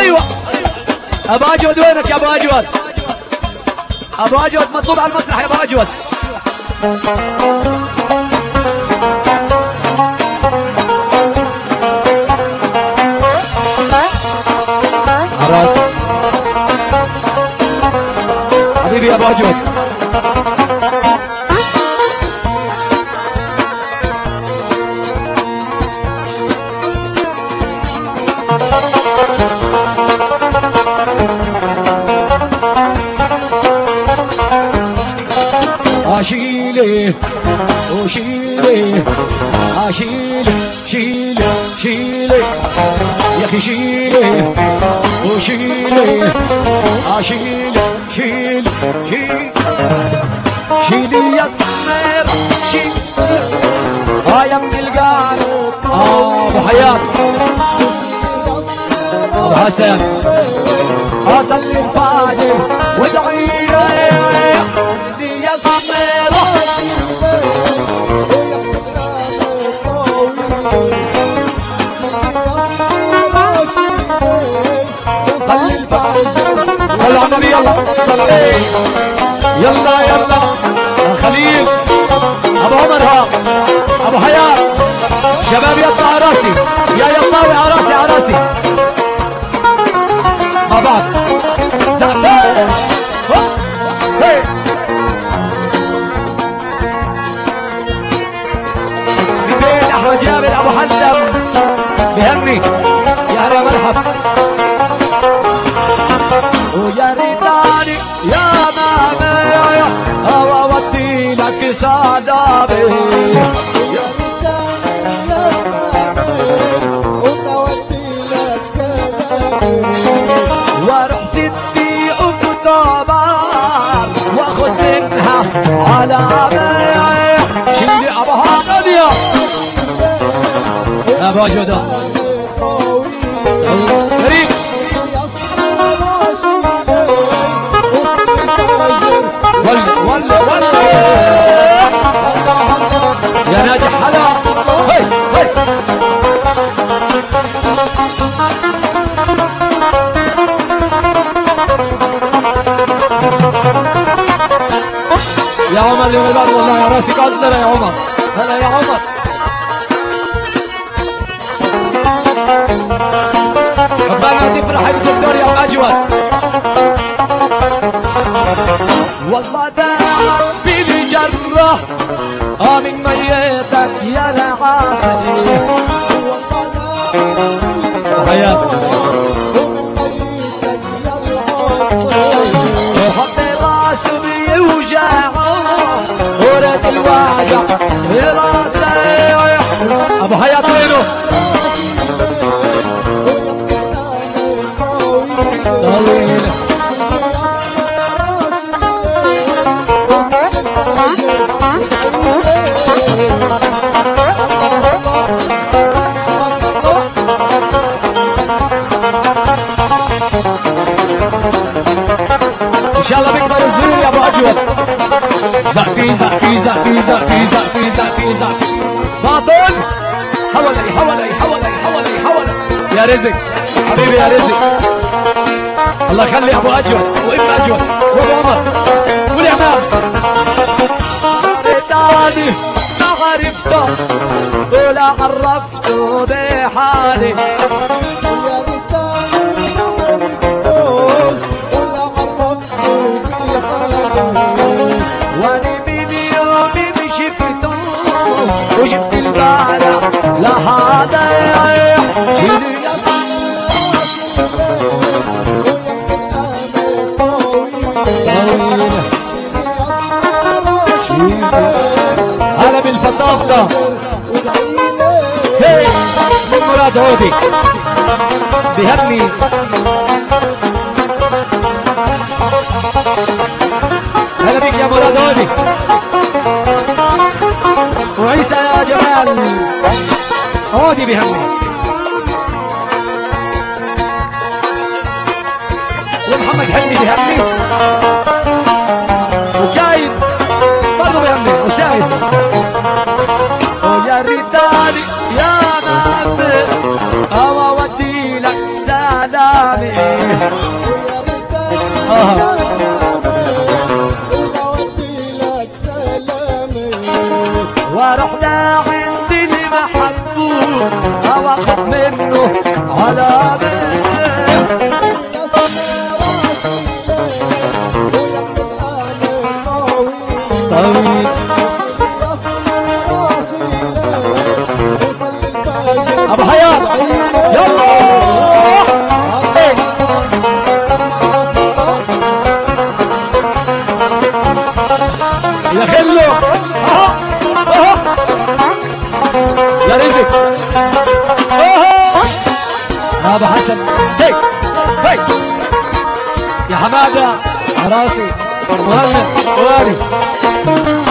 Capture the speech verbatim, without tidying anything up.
ايوه ابو اجود وينك يا ابو اجود؟ ابو اجود مطلوب على المسرح يا ابو اجود. عراس حبيبي يا ابو اجود. شيلي وشيلي شيلي شيلي شيلي يا اخي شيلي وشيلي شيلي شيلي شيلي شيلي يا سمير شيلي اه يا ابن القارب اه ابو حياة ابو حسن اصلي الفاجر وادعي صلي الفجر صلوا على النبي يلا يلا يلا خليل ابو عمر ها ابو حياة شباب يطلع عراسي يا يطاوي عراسي عراسي مع بعض زعفان ببيت احمد جابر ابو حدم بهمي يا هلا مرحب ويا ريتاني يا مامي او اودي لك صدامي يا ريتاني يا مامي اودي لك صدامي واروح ستي اكتوبر واخد منها علامي شيلي ابوها ناديه ابو جودة كريم ولا ولا ولا يا ناجح هلا هي هي يا عمر اليوم اللي بعد والله يا راسك عزلنا يا عمر. هلا يا عمر. ربنا تفرح بالدكتور يا ابو اجود. والله ده ربي بجره اه من ميتك يا العاسل. حياتك ومن ميتك يا العاسل. حط راسه بيوجعه ورد الوجع براسه. ابو حياة وينه؟ طويل ان شاء الله بيكبر الزرور يا ابو اجود. زقي زقي زقي زقي زقي زقي زقي باطل. حولي حولي حولي حولي حولي يا رزق حبيبي يا رزق. الله يخلي ابو اجود وابن اجود وابو عمر والامام. تاني ما عرفته ولا عرفته بحالي. يا ريتاني ما عرفته ولا عرفته بحالي. وانا من يوم شفته وجبت البارع لهذا شيلي يا هلا بالفطافطة هي من مراد عودي بهمي. هلا بك يا مراد عودي وعيسى يا جمال عودي بهمي ومحمد حلمي بهمي وكايد برضه بهمي وسايد. ويا ريتاني يا نافع او اودي لك سلام. سلامي. ويا ريتني ولا ودي لك سلامي. ورحنا عند المحبوب واخد منه علامة. يا سمير عشيلة ويا ابن الآن طويل طويل يا سمير عشيلة وصل الفجر ابو حياة يلا يا خلو اهو اهو يا رزق اهو ابو حسن هي هي يا حماده راسي مهند واري